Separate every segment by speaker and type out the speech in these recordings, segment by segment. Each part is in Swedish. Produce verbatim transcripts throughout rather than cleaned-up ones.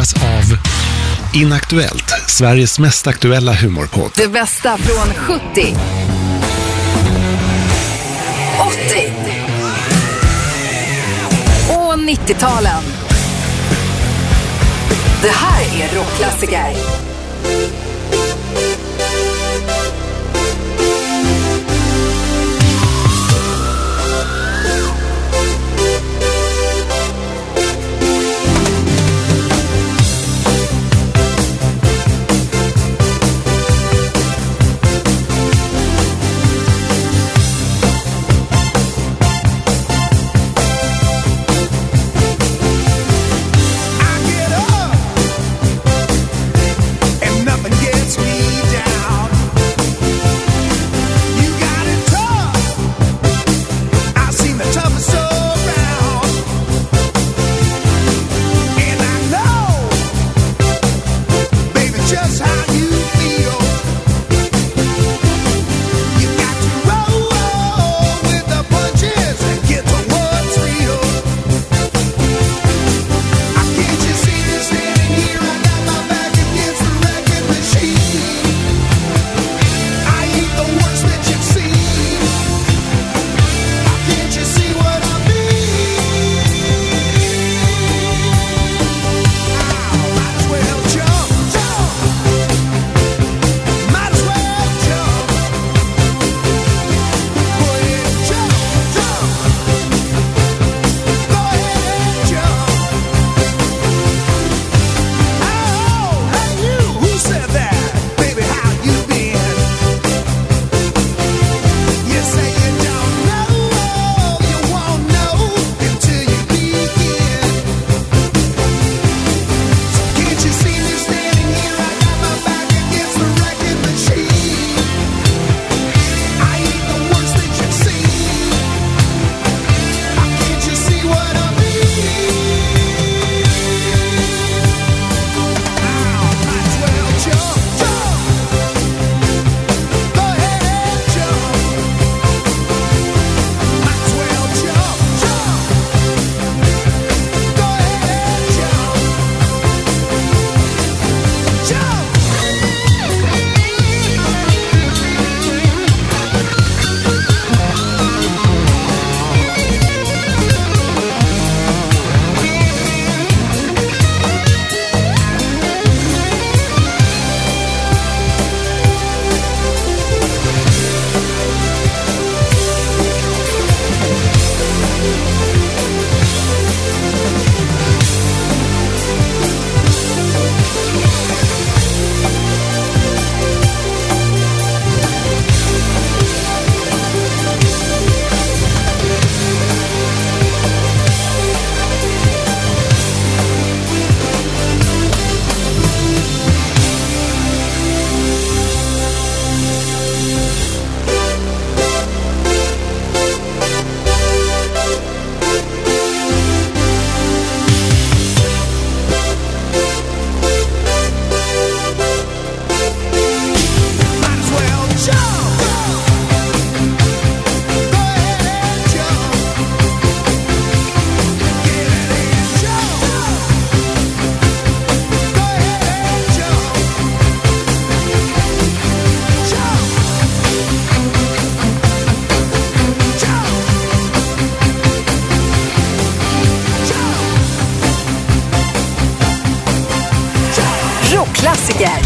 Speaker 1: presenteras av Inaktuellt, Sveriges mest aktuella humorpodd.
Speaker 2: Det bästa från sjuttio, åttio och nittio-talen. Det här är rockklassiker. Rockklassiker.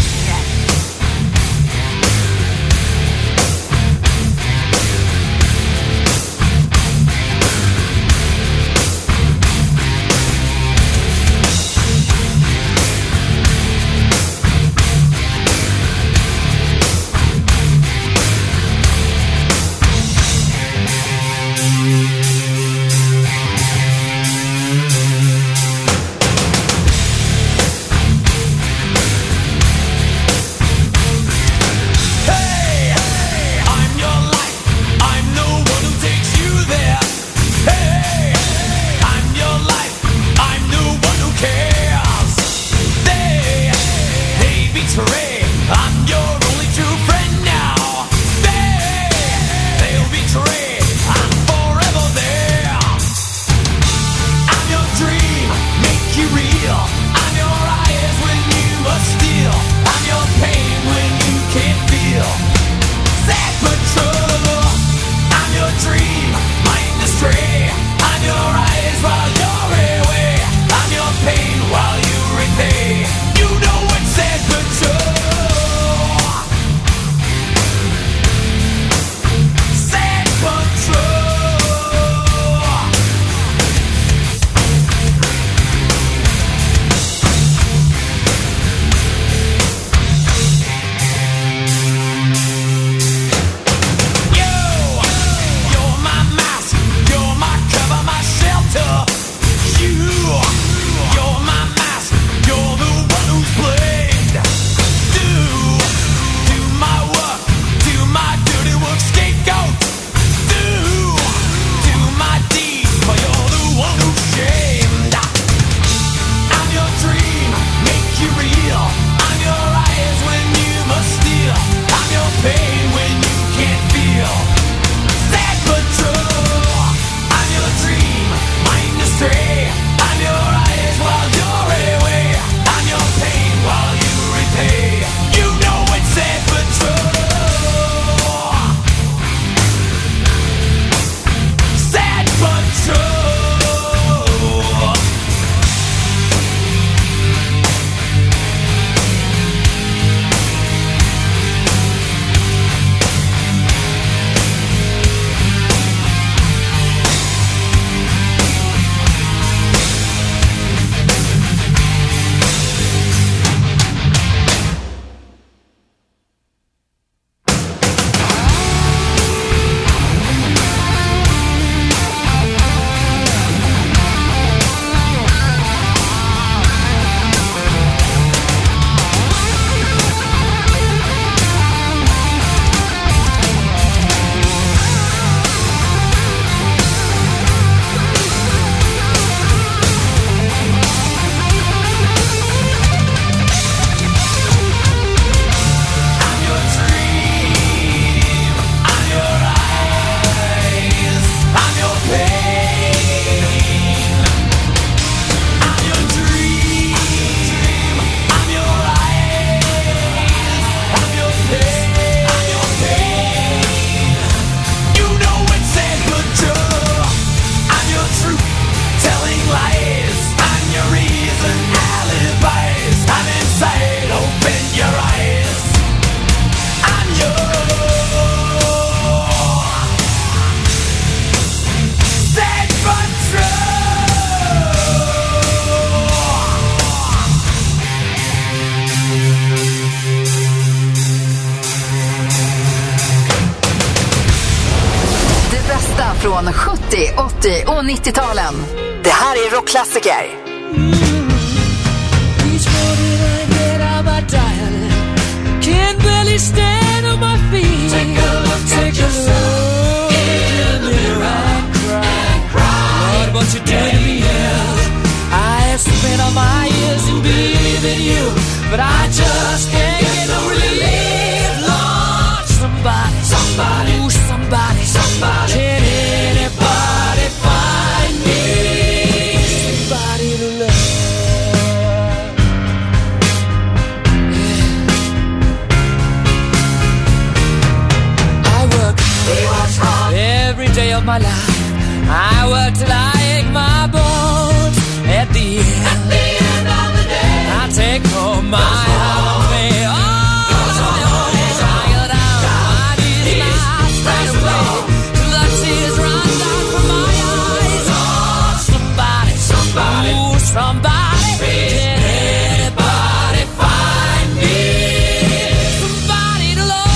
Speaker 2: från sjuttio, åttio och nittio-talen. Det här är rockklassiker.
Speaker 3: Can't barely stand on my feet. Take a look, take a look in the mirror and cry. Lord, what you did to me, I have spent all my years in believing you, but I just can't get no relief. Lord, somebody, somebody, ooh, somebody, somebody. Can anybody find me somebody to love? Every day of my life, I work till I ache my bones. At the end, at the end of the day, I take home my holiday. Oh, I go down my knees now, straight away, till the tears run down from my eyes. Oh, somebody, somebody, ooh, somebody, can anybody find me somebody to love?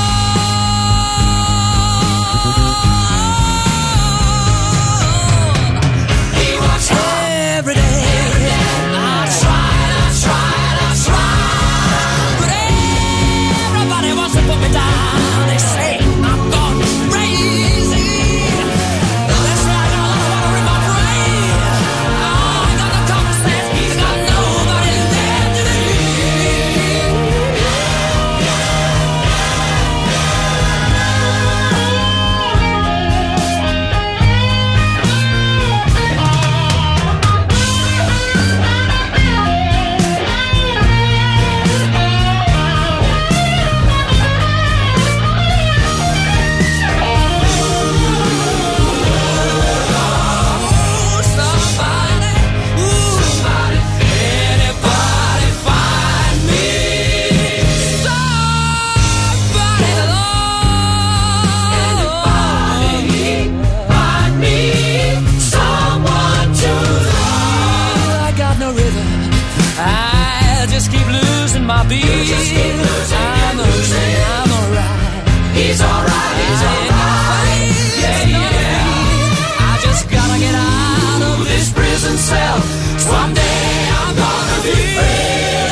Speaker 3: Every day, I tried, I tried, I tried, but everybody wants to put me down. They say I'm gone crazy. They say I got a lot of water in my brain. Oh, I got no common sense, I got nobody left to leave. Just keep losing my beat. Just keep losing, I'm losing. I'm alright. He's alright. He's alright. Yeah, yeah. I just gotta get out of this prison cell. Someday I'm gonna be free.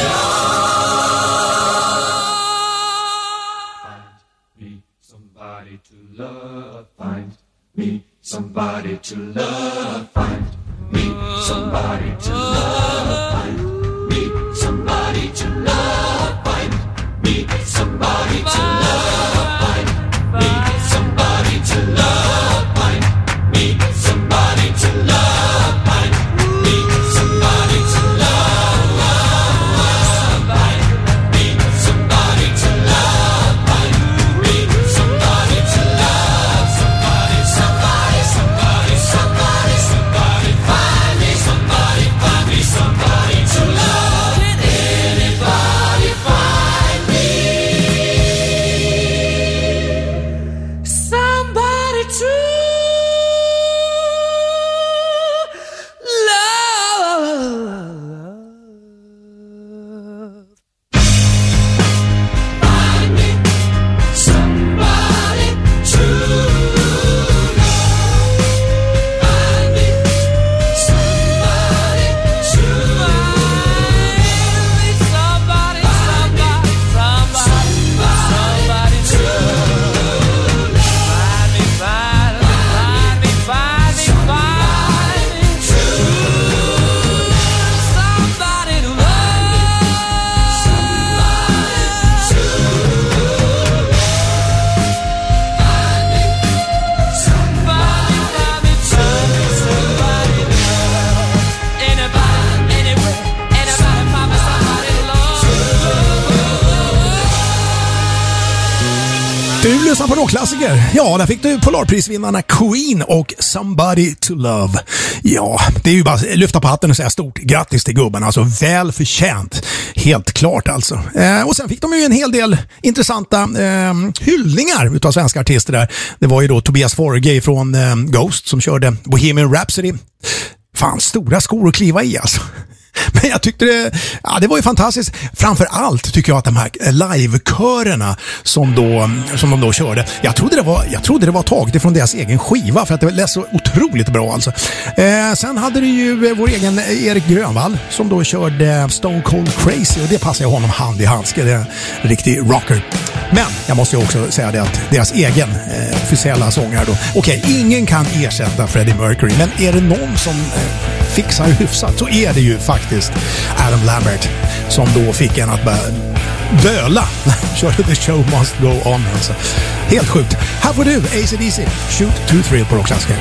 Speaker 4: Find me somebody to love. Find me somebody to love. Find me somebody to love. Find somebody to love, find me somebody to love, find me somebody to love, find me somebody to love, find me somebody to love, find me somebody to love, find me somebody to love, somebody, somebody, somebody, somebody, somebody, find me somebody, find me somebody to love.
Speaker 5: Du lyssnar på rockklassiker. Ja, där fick du Polarprisvinnarna Queen och Somebody to Love. Ja, det är ju bara att lyfta på hatten och säga stort grattis till gubben. Alltså väl förtjänt. Helt klart alltså. Eh, och sen fick de ju en hel del intressanta eh, hyllningar utav svenska artister där. Det var ju då Tobias Forge från eh, Ghost som körde Bohemian Rhapsody. Fan, stora skor att kliva i alltså. Men jag tyckte det, ja, det var ju fantastiskt. Framför allt tycker jag att de här livekörerna som, då, som de då körde, jag trodde det var, jag trodde det var taget från deras egen skiva för att det lät så otroligt bra alltså. Eh, sen hade du ju vår egen Erik Grönvall som då körde Stone Cold Crazy och det passar ju honom hand i handske. Det är en riktig rocker. Men jag måste ju också säga det att deras egen eh, officiella sångare då, okej, okay, ingen kan ersätta Freddie Mercury, men är det någon som eh, fixar hyfsat så är det ju faktiskt Adam Lambert som då fick en att bara böla. Körde The Show Must Go On alltså. Helt sjukt. Här får du A C D C Shoot to Thrill på Rockklassiker.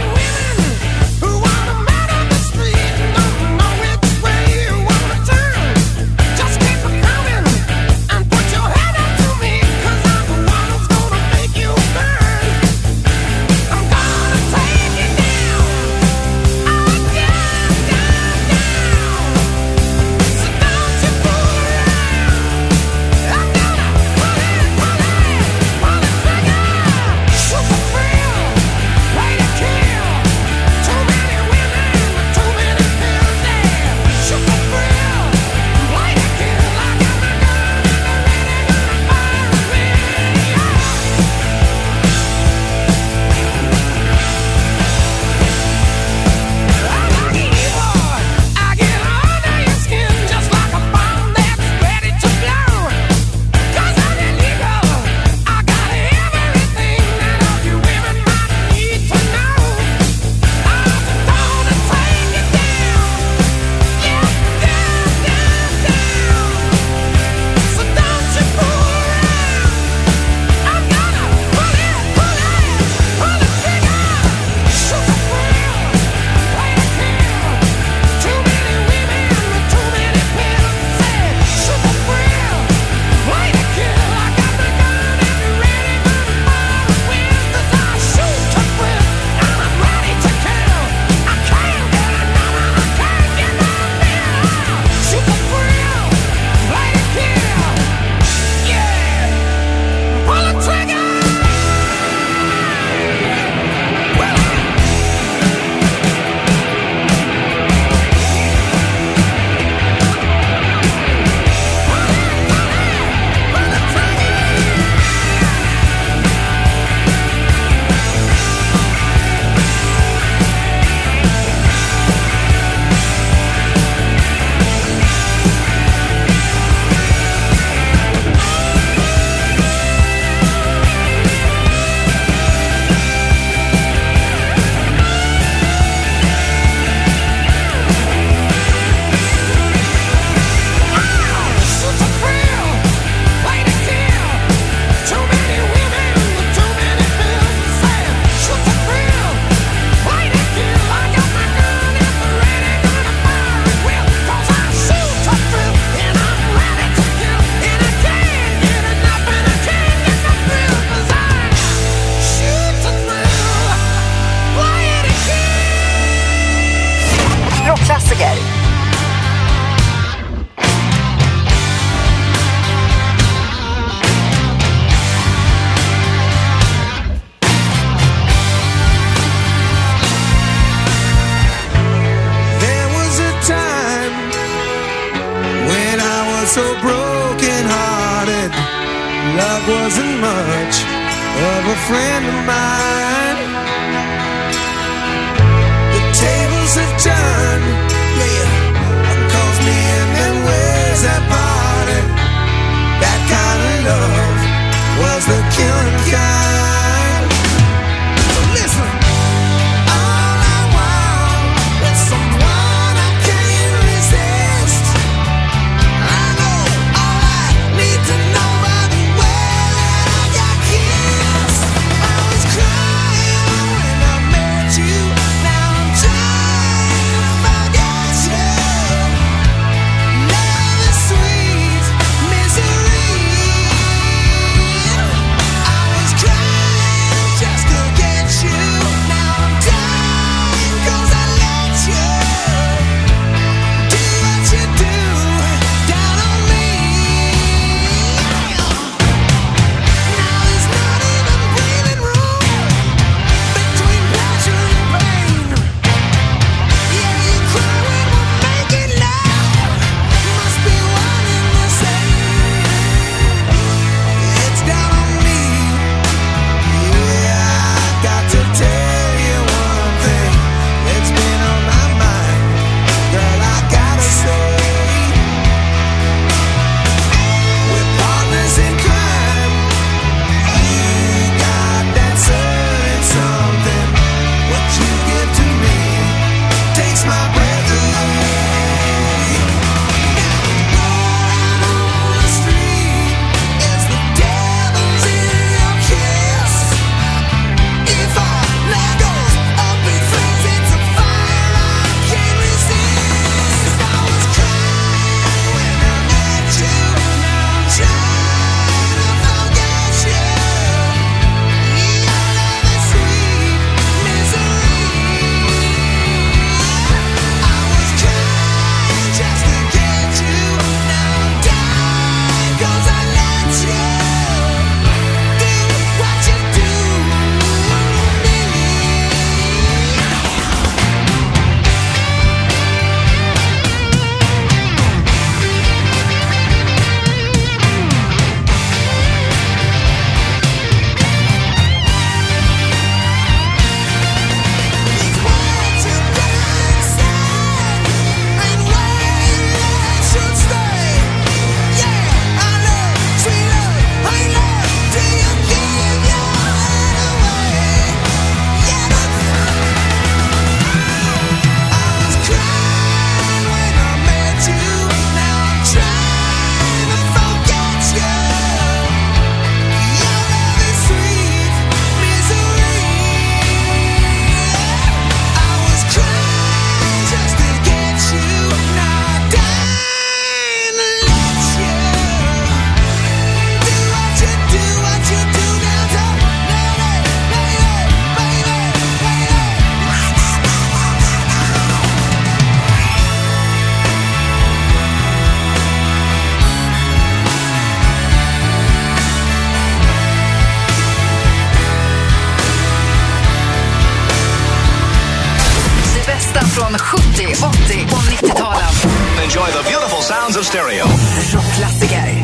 Speaker 6: so broken hearted. Love wasn't much of a friend of mine. The tables have turned, yeah, calls me in and where's that party? That kind of love was the killing kind. So listen, all I want is someone I can't resist. I know all I need to know by the way that I got kissed. I was crying when I met you. Now I'm trying to forget you.
Speaker 2: åttio och nittio-talen.
Speaker 7: Enjoy the beautiful sounds of stereo.
Speaker 2: Rockklassiker.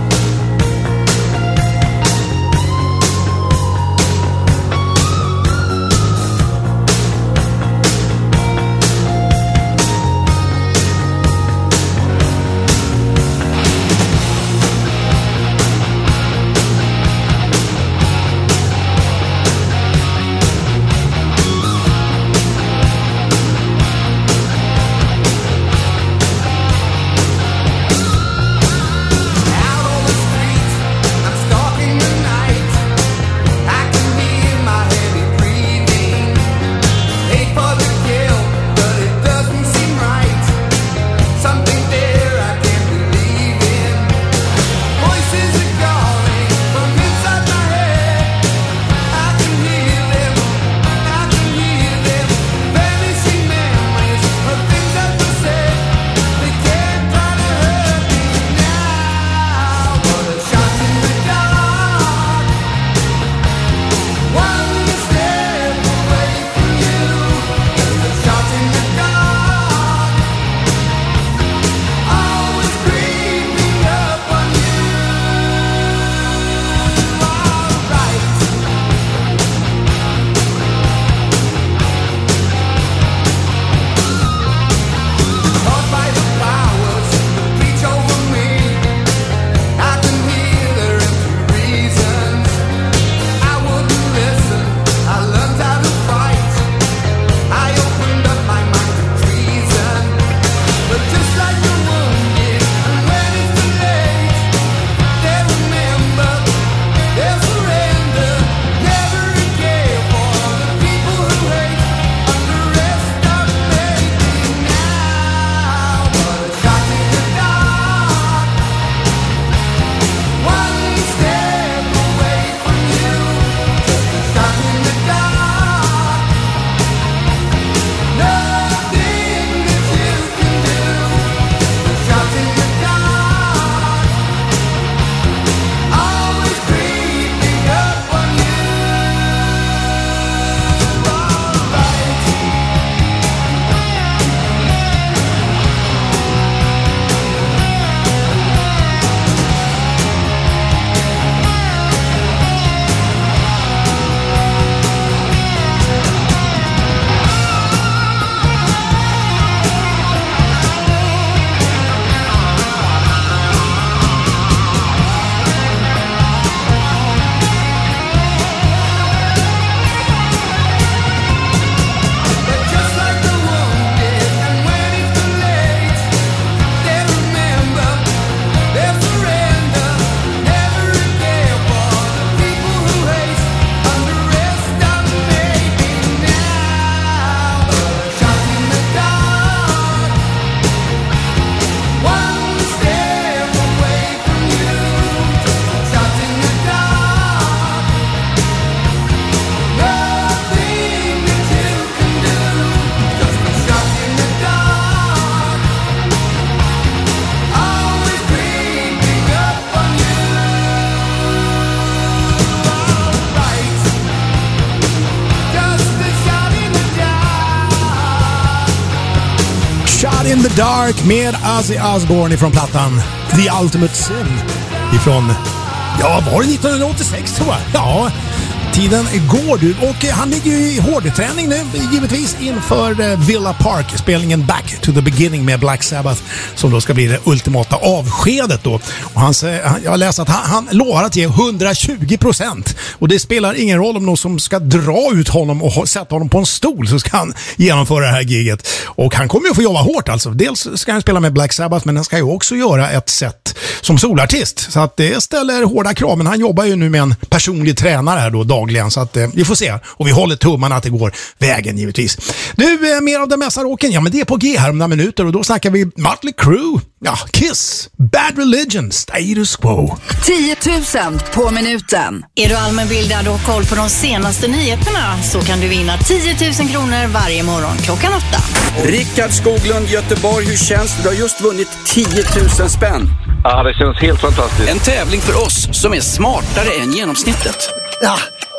Speaker 5: In the Dark med Ozzy Osbourne ifrån plattan The Ultimate Sin ifrån, ja, var det nittonhundraåttiosex tror jag? Ja, tiden går du. Och han ligger ju i hårdträning nu, givetvis inför Villa Park-spelningen Back to the Beginning med Black Sabbath, som då ska bli det ultimata avskedet då. Och han, jag har läst att han, han lovar att ge hundratjugo procent. Och det spelar ingen roll om någon som ska dra ut honom och sätta honom på en stol, så ska han genomföra det här giget. Och han kommer ju få jobba hårt alltså. Dels ska han spela med Black Sabbath, men han ska ju också göra ett set som solartist. Så att det ställer hårda krav. Men han jobbar ju nu med en personlig tränare här då dagligen. Så att eh, vi får se. Och vi håller tummarna att det går vägen givetvis. Du, eh, mer av den mesta rocken. Ja, men det är på G här om några minuter. Och då snackar vi Mötley Crüe. Ja, Kiss, Bad Religion, Status Quo.
Speaker 2: tio tusen på minuten.
Speaker 8: Är du allmänbildad och koll på de senaste nyheterna, så kan du vinna tio tusen kronor varje morgon klockan åtta.
Speaker 9: Rickard Skoglund, Göteborg, hur känns det? Du har just vunnit tio tusen spänn.
Speaker 10: Ja, det känns helt fantastiskt.
Speaker 9: En tävling för oss som är smartare än genomsnittet.
Speaker 11: Ja,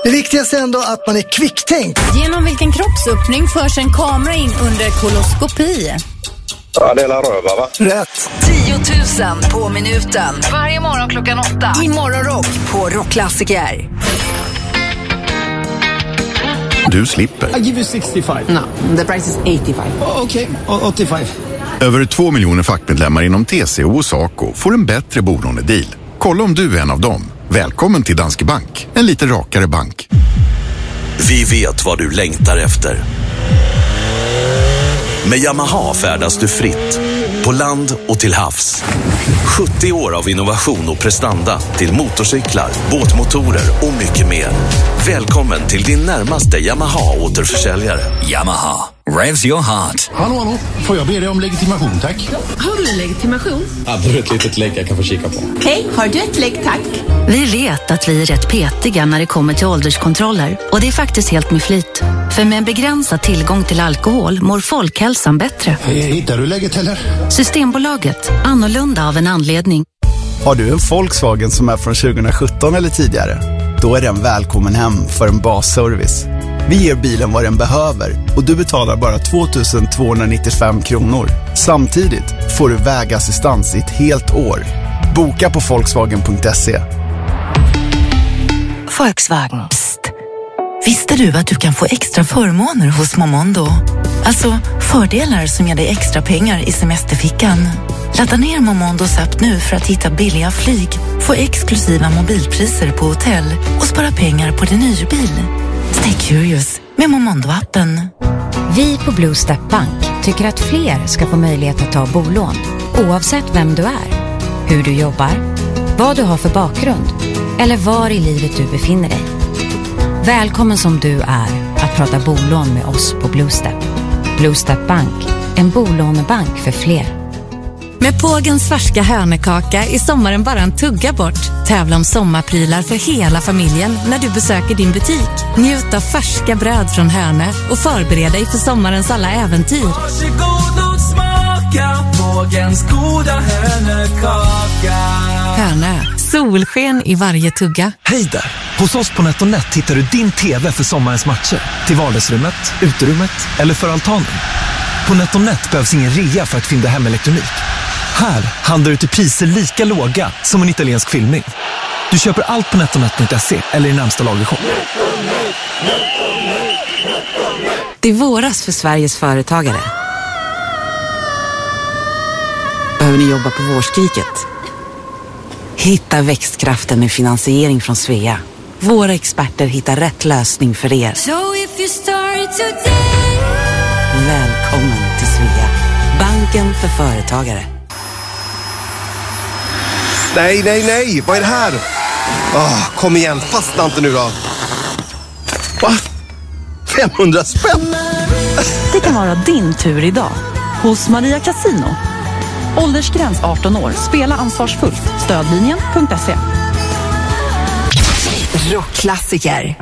Speaker 10: Det viktigaste är ändå att man är kvicktänkt.
Speaker 8: Genom vilken kroppsöppning förs en kamera in under koloskopi?
Speaker 11: Ja, det är la röva, va?
Speaker 10: Rätt.
Speaker 2: tio tusen på minuten. Varje morgon klockan åtta. I Morgonrock på Rockklassiker.
Speaker 12: Du slipper.
Speaker 13: I give you sextiofem.
Speaker 14: No, the price is eighty-five.
Speaker 13: Okej, okay, åttiofem.
Speaker 12: Över två miljoner fackmedlemmar inom T C O och Saco får en bättre bolånedeal. Kolla om du är en av dem. Välkommen till Danske Bank. En lite rakare bank.
Speaker 15: Vi vet vad du längtar efter. Med Yamaha färdas du fritt. På land och till havs. sjuttio år av innovation och prestanda till motorcyklar, båtmotorer och mycket mer. Välkommen till din närmaste Yamaha-återförsäljare. Yamaha. Revs your heart.
Speaker 16: Hallå, hallå. Får jag be dig om legitimation, tack?
Speaker 14: Har du legitimation?
Speaker 16: Hade du ett litet lägg jag kan få kika på?
Speaker 14: Hej, har du ett lägg, tack?
Speaker 17: Vi vet att vi är rätt petiga när det kommer till ålderskontroller. Och det är faktiskt helt med flit. För med en begränsad tillgång till alkohol mår folkhälsan bättre.
Speaker 16: Hittar du läget eller?
Speaker 17: Systembolaget. Annorlunda av en anledning.
Speaker 18: Har du en Volkswagen som är från tjugosjutton eller tidigare? Då är den välkommen hem för en basservice. Vi ger bilen vad den behöver och du betalar bara två tusen tvåhundranittiofem kronor. Samtidigt får du vägassistans i ett helt år. Boka på volkswagen punkt se.
Speaker 19: Volkswagen. Psst. Visste du att du kan få extra förmåner hos Momondo? Alltså fördelar som ger dig extra pengar i semesterfickan. Ladda ner Momondos app nu för att hitta billiga flyg, få exklusiva mobilpriser på hotell och spara pengar på din hyrbil. Stay curious med Momondo-appen.
Speaker 20: Vi på Blue Step Bank tycker att fler ska få möjlighet att ta bolån, oavsett vem du är, hur du jobbar, vad du har för bakgrund eller var i livet du befinner dig. Välkommen som du är att prata bolån med oss på Blue Step. Blue Step Bank, en bolånebank för fler.
Speaker 21: Med Pågens färska hönekaka är sommaren bara en tugga bort. Tävla om sommarprylar för hela familjen när du besöker din butik. Njut av färska bröd från Hönö och förbered dig för sommarens alla äventyr.
Speaker 3: Varsågod och smaka Pågens goda hönekaka.
Speaker 21: Hönö, solsken i varje tugga.
Speaker 22: Hej där! Hos oss på NetOnNet hittar du din tv för sommarens matcher. Till vardagsrummet, uterummet eller för altanen. På NetOnNet behövs ingen rea för att fynda hem elektronik. Här handlar du till priser lika låga som en italiensk filmning. Du köper allt på netonet punkt se eller i närmsta lagershop.
Speaker 19: Det är våras för Sveriges företagare. Behöver ni jobba på vårskriket? Hitta växtkraften med finansiering från Svea. Våra experter hittar rätt lösning för er.
Speaker 3: So if you start today.
Speaker 19: Välkommen till Svea. Banken för företagare.
Speaker 11: Nej, nej, nej. Vad är det här? Oh, kom igen, fastna inte nu då. Va? femhundra spänn?
Speaker 23: Det kan vara din tur idag. Hos Maria Casino. Åldersgräns arton år. Spela ansvarsfullt. Stödlinjen punkt se.
Speaker 2: Rockklassiker.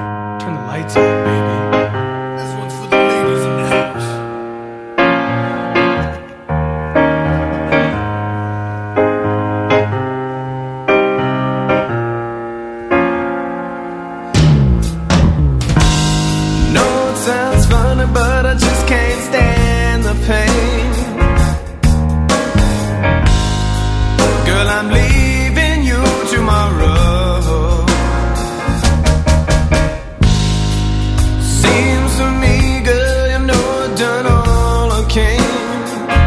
Speaker 6: But I just can't stand the pain. Girl, I'm leaving you tomorrow. Seems to me, girl, you know I've done all I can.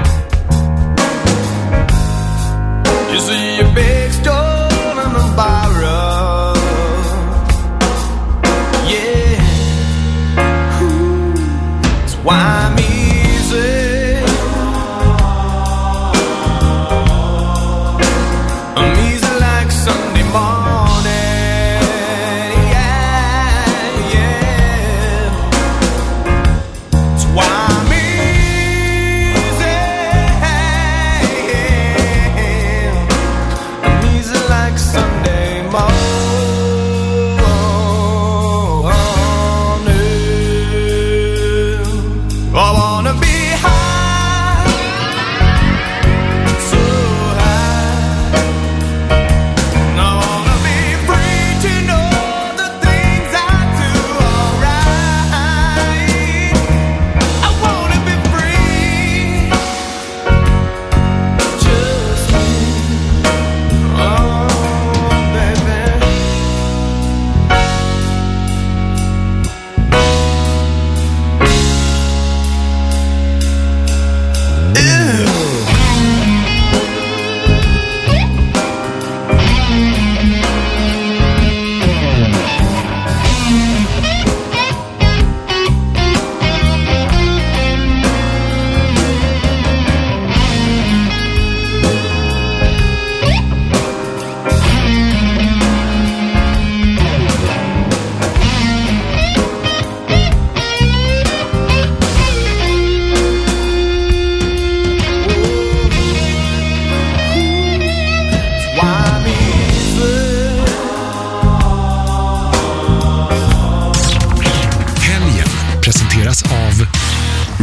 Speaker 6: You see your big stone on the borrow. Yeah. Why I'm easy. I'm easy like Sunday morning. Yeah, yeah. That's why I'm easy. I'm easy like Sunday morning.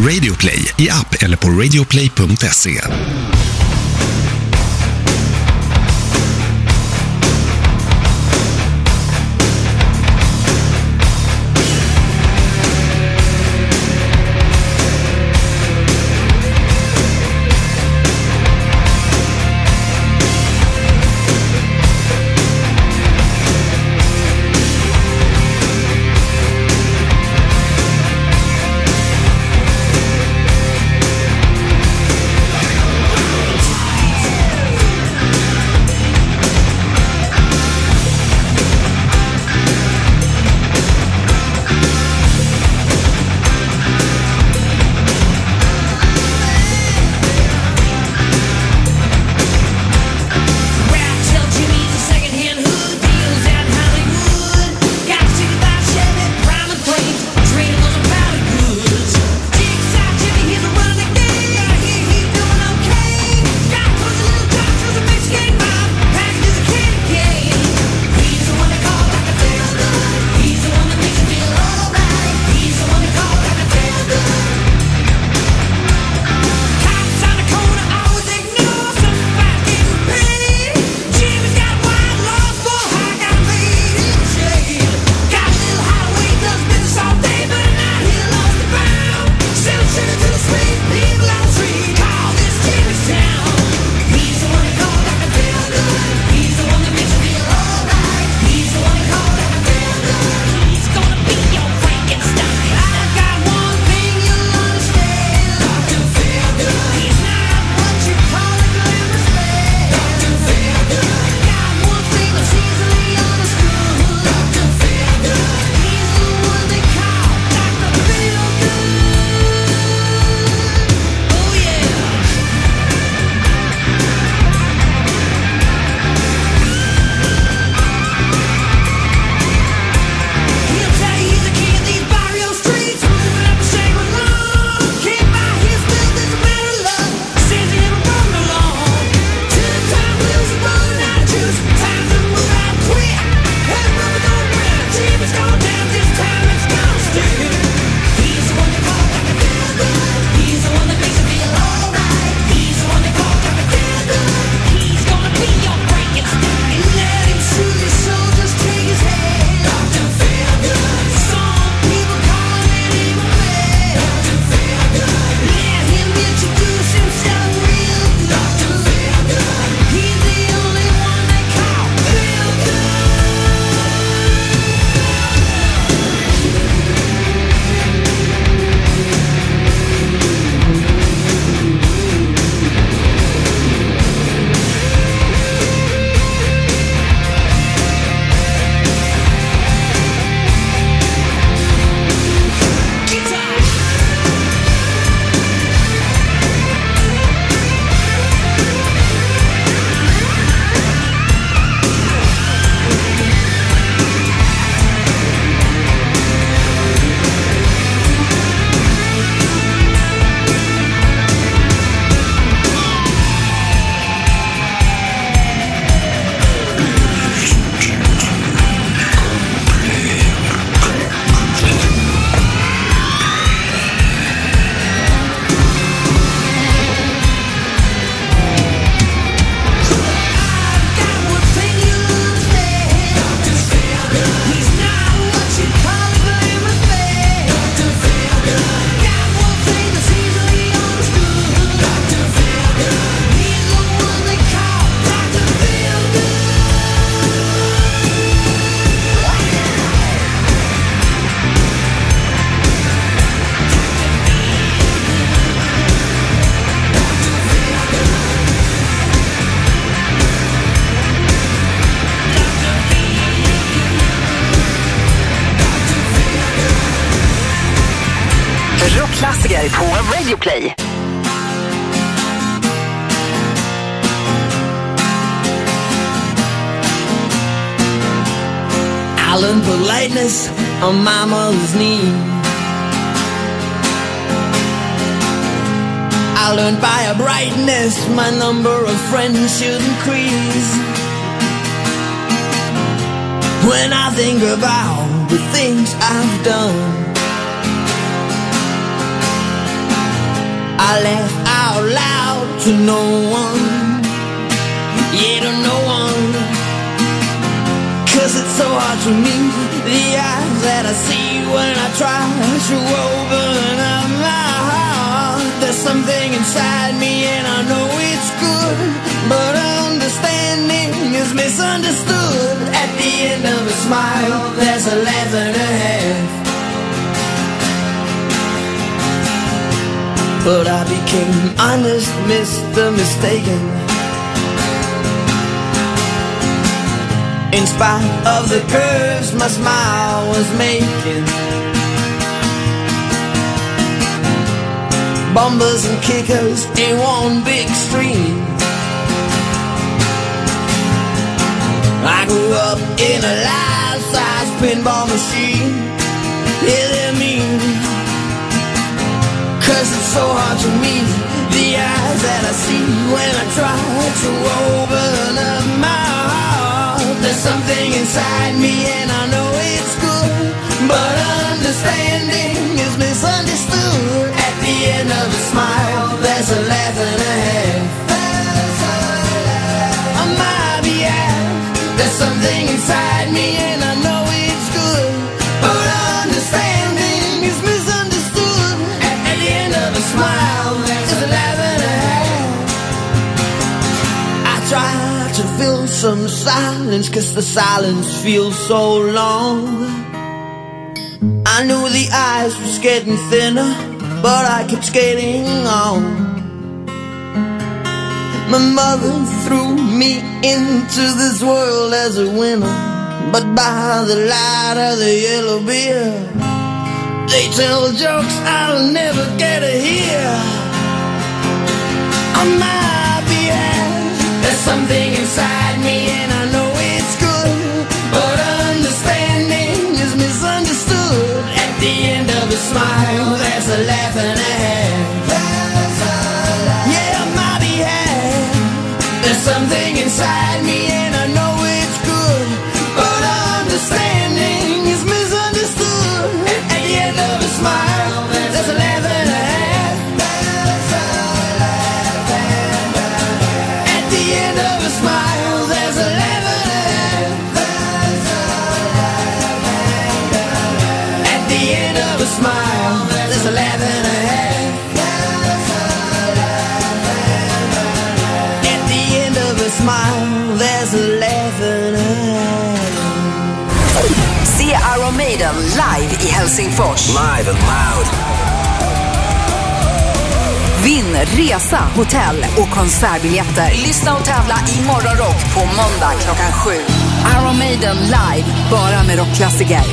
Speaker 1: Radio Play i app eller på radioplay punkt se.
Speaker 2: Rockklassiker på Radio Play.
Speaker 3: I learned politeness on my mother's knee. I learned by a brightness my number of friends should increase. When I think about the things I've done, I laugh out loud to no one, yeah, to no one. Cause it's so hard to meet the eyes that I see when I try to open up my heart. There's something inside me and I know it's good, but understanding is misunderstood. At the end of a smile, there's a laugh and a half. But I became honest, Mister Mistaken. In spite of the curves my smile was making, bumpers and kickers in one big stream. I grew up in a life-size pinball machine. Yeah, they're mean, cause it's so hard to meet the eyes that I see when I try to open up my heart. There's something inside me and I know it's good, but understanding is misunderstood. At the end of a smile, there's a laugh and a half. On my behalf, there's something inside me and I know it's good, but understanding is misunderstood. At, at the end of a smile, there's a laugh and a half. I try to fill some silence, cause the silence feels so long. I knew the ice was getting thinner, but I kept skating on. My mother threw me into this world as a winner, but by the light of the yellow beer, they tell jokes I'll never get to hear. On my behalf, there's something inside me and I know it's good, but understanding is misunderstood. At the end of a smile, there's a laugh and a half. Yeah, on my behalf, there's something inside me and I know it's good, but understanding is misunderstood. At the end of a smile, there's a laugh and a half. At the end of a smile, there's a laugh and a half. At the end of a smile, there's a laugh and a half. At the end of a smile, there's a laugh and a half.
Speaker 2: Se Iron Maiden live i Helsingfors.
Speaker 15: Live and loud.
Speaker 2: Vinn resa, hotell och konsertbiljetter. Lyssna och tävla i Morgonrock på måndag klockan sju. Iron Maiden live, bara med rockklassiker.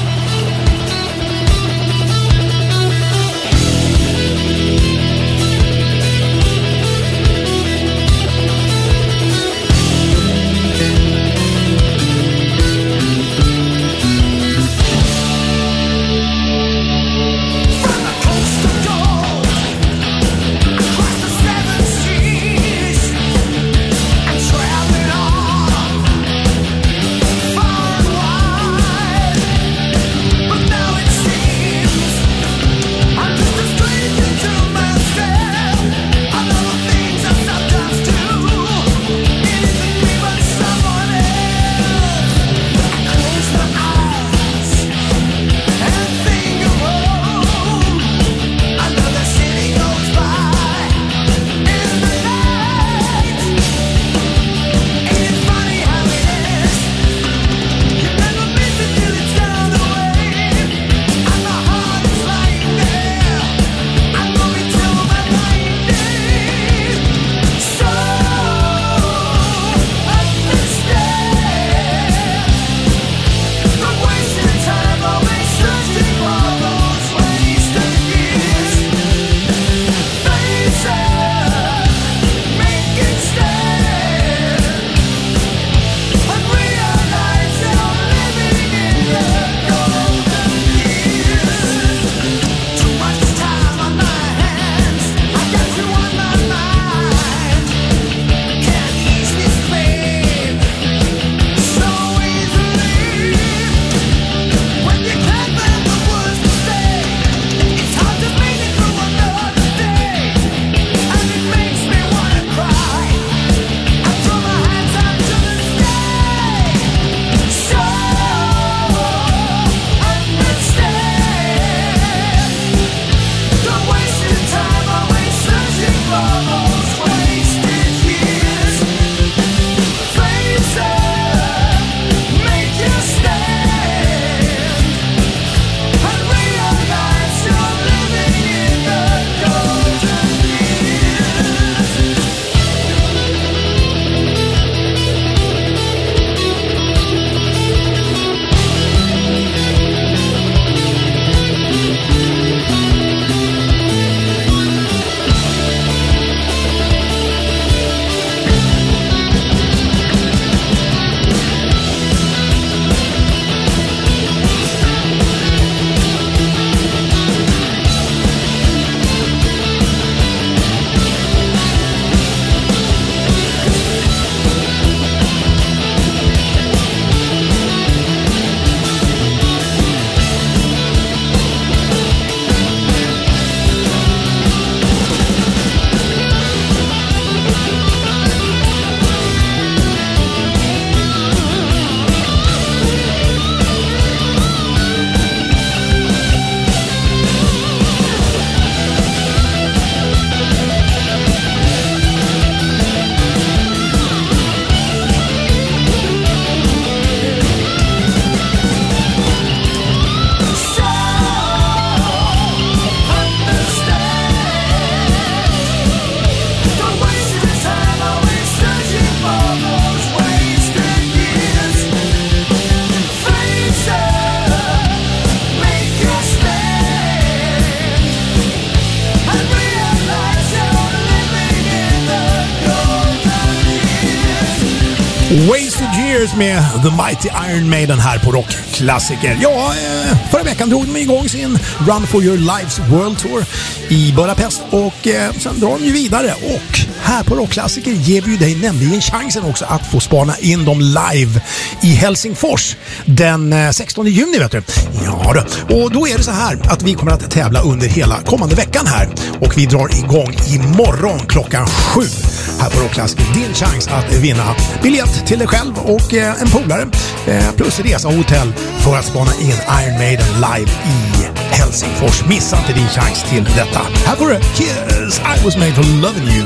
Speaker 3: Traveling on far and wide.
Speaker 4: Wasted Years med The Mighty Iron Maiden här på Rockklassiker. Ja, förra veckan drog de igång sin Run for Your Lives World Tour i Budapest och sen drar de ju vidare. Och här på Rockklassiker ger vi ju dig nämligen chansen också att få spana in dem live i Helsingfors den sextonde juni, vet du. Ja då. Och då är det så här att vi kommer att tävla under hela kommande veckan här. Och vi drar igång imorgon klockan sju här på Rockklassiker. Din chans att vinna biljett till dig själv och eh, en polare eh, plus resa och hotell för att spana in Iron Maiden live i Helsingfors. Missa inte din chans till detta. Här får du Kiss, I was made for loving you.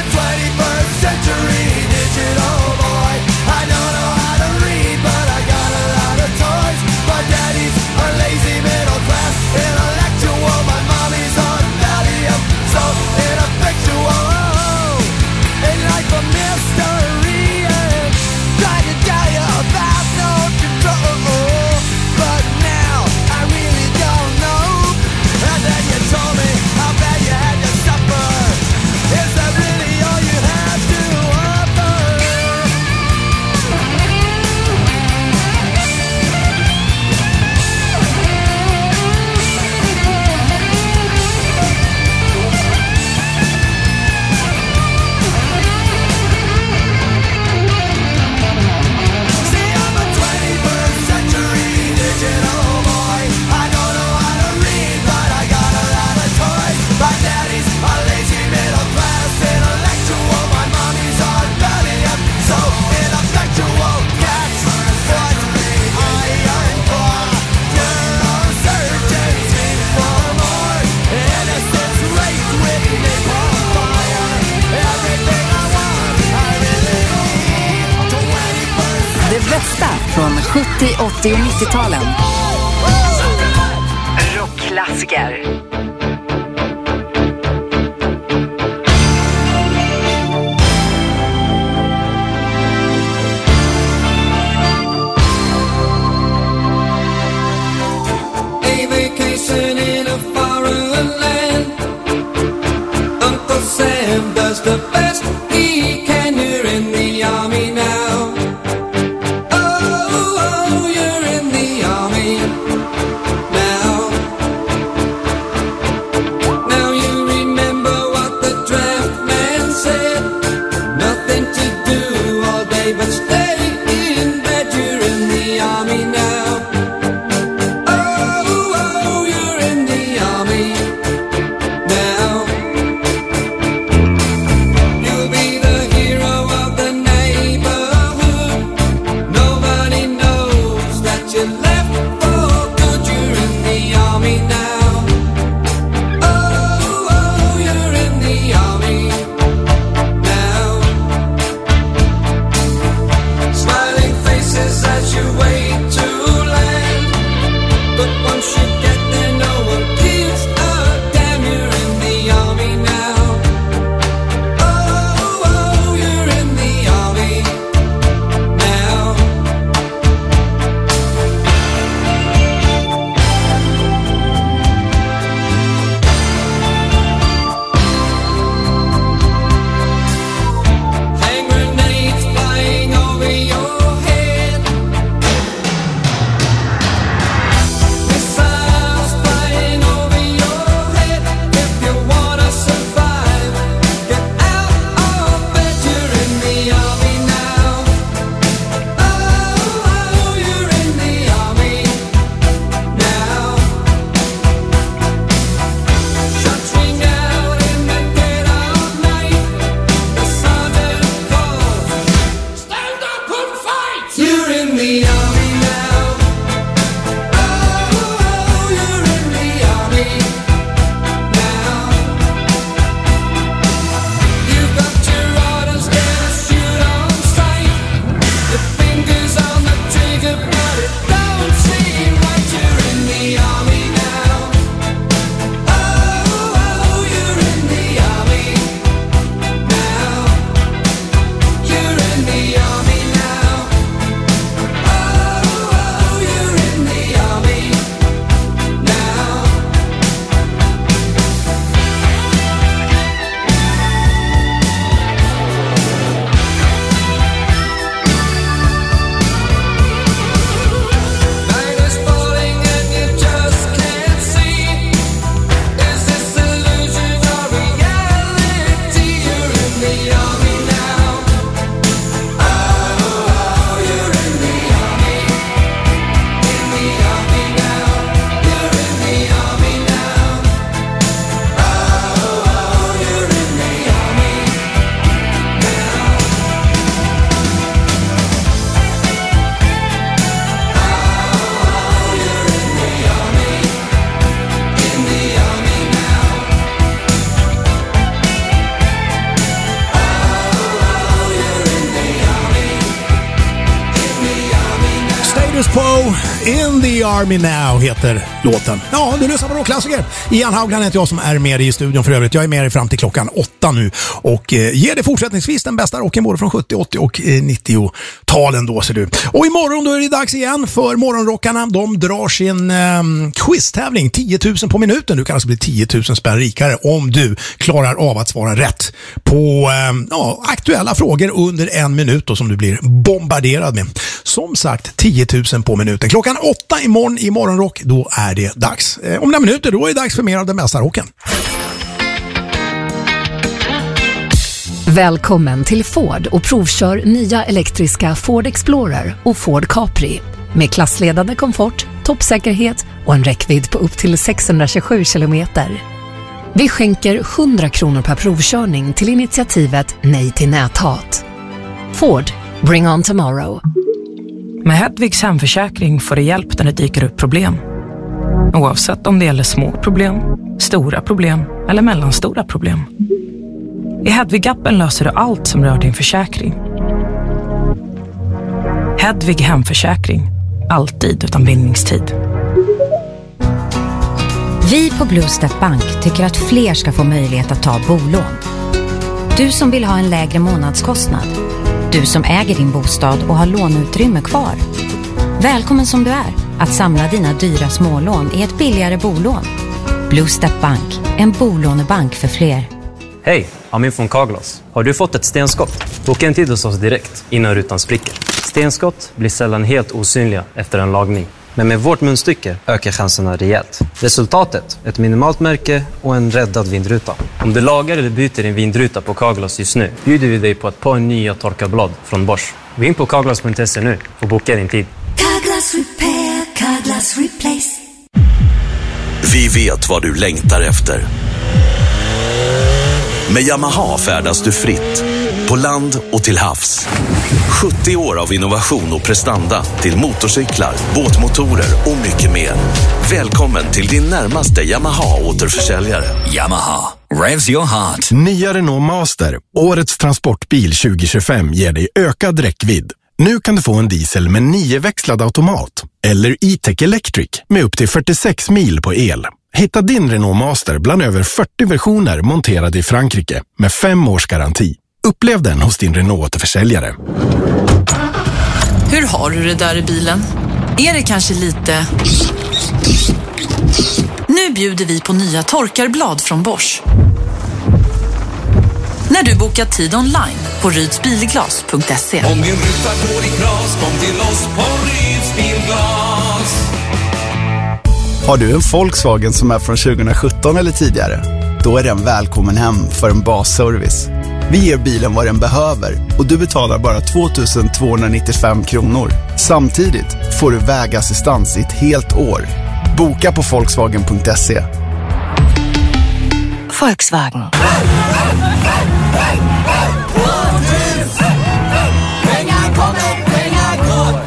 Speaker 6: twenty-first century digital boy. I don't know how to read, but I got a lot of toys. My daddy's a lazy middle class intellectual. My mommy's on Valium, so ineffectual. A life of mystery, and trying to tell you about no control. But now I really don't know. And then you told me how bad you had to suffer. Is that really all you have to offer? See, I'm a twenty-first century digital boy. I don't know how to read, but I got a lot of toys. My daddy's a lazy middle class intellectual. My mommy's on Valium, so ineffectual. That's what I yearn for. Neurosurgeons need for more. Innocence raped with napalm fire. Everything I want, I really need. twenty-first
Speaker 2: Det bästa från sjuttio, åttio och nittio-talen. Rockklassiker.
Speaker 3: A vacation in a foreign land. Uncle Sam does the best he can. You're in the army now. Oh, oh, you're in the army now. Now you remember what the draft man said. Nothing to do all day but stay in bed. You're in the army now. Oh, oh, you're in the army now.
Speaker 4: Status Quo, Status Quo, In the Army Now heter låten. Ja, du lyssnar på rockklassiker. Ian Haugland heter jag som är med i studion för övrigt. Jag är med dig fram till klockan åtta nu och eh, ger det fortsättningsvis den bästa rocken både från sjuttio, åttio och eh, nittio-talen då ser du. Och imorgon då är det dags igen för morgonrockarna. De drar sin eh, quiztävling tio tusen på minuten. Du kan alltså bli tio tusen spänn rikare om du klarar av att svara rätt på eh, ja, aktuella frågor under en minut då, som du blir bombarderad med. Som sagt, tio tusen på minuten. Klockan åtta imorgon i morgonrock, då är det dags. Eh, om några minuter, då är det dags för mer av den bästa rocken.
Speaker 5: Välkommen till Ford och provkör nya elektriska Ford Explorer och Ford Capri. Med klassledande komfort, toppsäkerhet och en räckvidd på upp till sexhundratjugosju kilometer. Vi skänker hundra kronor per provkörning till initiativet Nej till näthat. Ford, bring on tomorrow.
Speaker 7: Med Hedvigs hemförsäkring får du hjälp när det dyker upp problem. Oavsett om det gäller små problem, stora problem eller mellanstora problem. I Hedvig-appen löser du allt som rör din försäkring. Hedvig hemförsäkring. Alltid utan bindningstid.
Speaker 20: Vi på Blue Step Bank tycker att fler ska få möjlighet att ta bolån. Du som vill ha en lägre månadskostnad. Du som äger din bostad och har låneutrymme kvar. Välkommen som du är att samla dina dyra smålån i ett billigare bolån. Blue Step Bank, en bolånebank för fler.
Speaker 9: Hej, Amin från Carglass. Har du fått ett stenskott? Boka en tid hos oss direkt innan rutan spricker. Stenskott blir sällan helt osynliga efter en lagning. Men med vårt munstycke ökar chanserna rejält. Resultatet, ett minimalt märke och en räddad vindruta. Om du lagar eller byter din vindruta på Carglass just nu, bjuder vi dig på ett par nya torkarblad från Bosch. Gå in på carglass punkt se nu och boka din tid.
Speaker 24: Carglass Repair, Carglass Replace.
Speaker 15: Vi vet vad du längtar efter. Med Yamaha färdas du fritt, på land och till havs. sjuttio år av innovation och prestanda till motorcyklar, båtmotorer och mycket mer. Välkommen till din närmaste Yamaha-återförsäljare.
Speaker 25: Yamaha, revs your heart.
Speaker 26: Nya Renault Master, årets transportbil tjugo tjugofem, ger dig ökad räckvidd. Nu kan du få en diesel med nioväxlad automat eller E-Tech Electric med upp till fyrtiosex mil på el. Hitta din Renault Master bland över fyrtio versioner monterade i Frankrike med fem års garanti. Upplev den hos din Renault-återförsäljare.
Speaker 19: Hur har du det där i bilen? Är det kanske lite... Nu bjuder vi på nya torkarblad från Bosch. När du bokar tid online på rydsbilglas punkt se.
Speaker 6: Om din ruta går i kras, kom till oss på Ryds bilglas.
Speaker 18: Har du en Volkswagen som är från tjugosjutton eller tidigare? Då är den välkommen hem för en basservice. Vi ger bilen vad den behöver och du betalar bara två tusen tvåhundranittiofem kronor. Samtidigt får du vägassistans i ett helt år. Boka på volkswagen punkt se.
Speaker 19: Volkswagen.
Speaker 6: Pengar kommer, pengar går.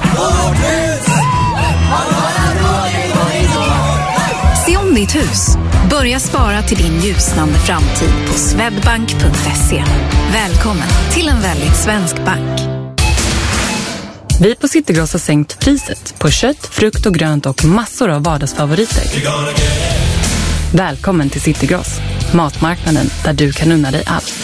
Speaker 8: Se om ditt hus. Börja spara till din ljusnande framtid på swedbank punkt se. Välkommen till en väldigt svensk bank.
Speaker 23: Vi på Citygross har sänkt priset på kött, frukt och grönt och massor av vardagsfavoriter. Välkommen till Citygross, matmarknaden där du kan unna dig allt.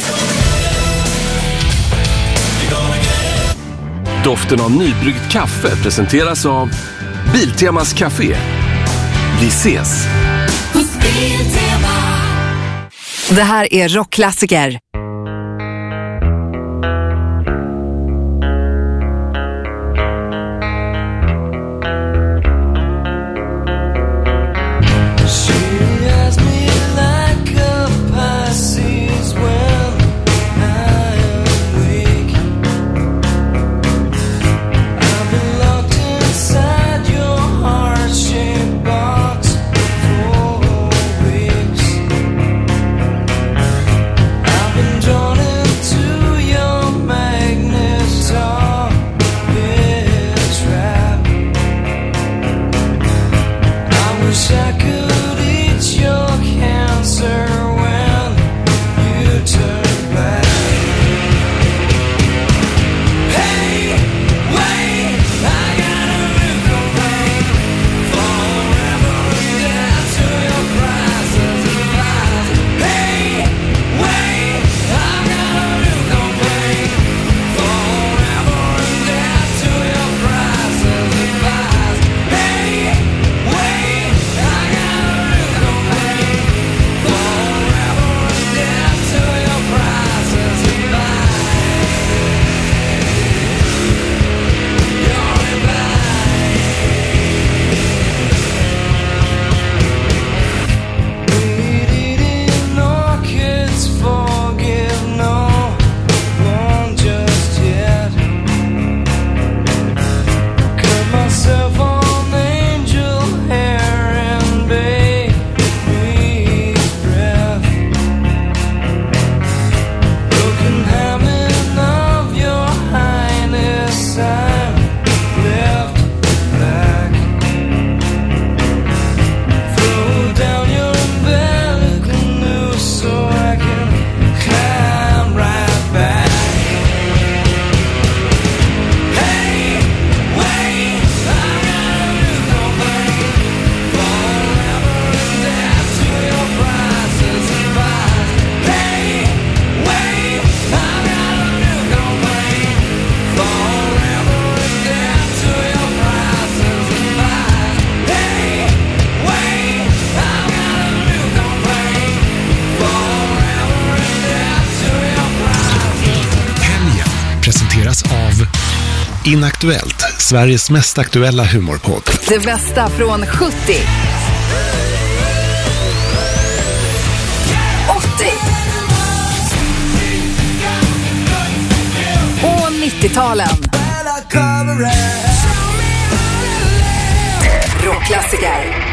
Speaker 27: Doften av nybryggt kaffe presenteras av Biltemas Café. Vi ses!
Speaker 2: Det här är rockklassiker.
Speaker 6: I've been
Speaker 1: presenteras av Inaktuellt, Sveriges mest aktuella humorpodd.
Speaker 2: Det bästa från sjuttio, åttio och nittio-talen. Rockklassiker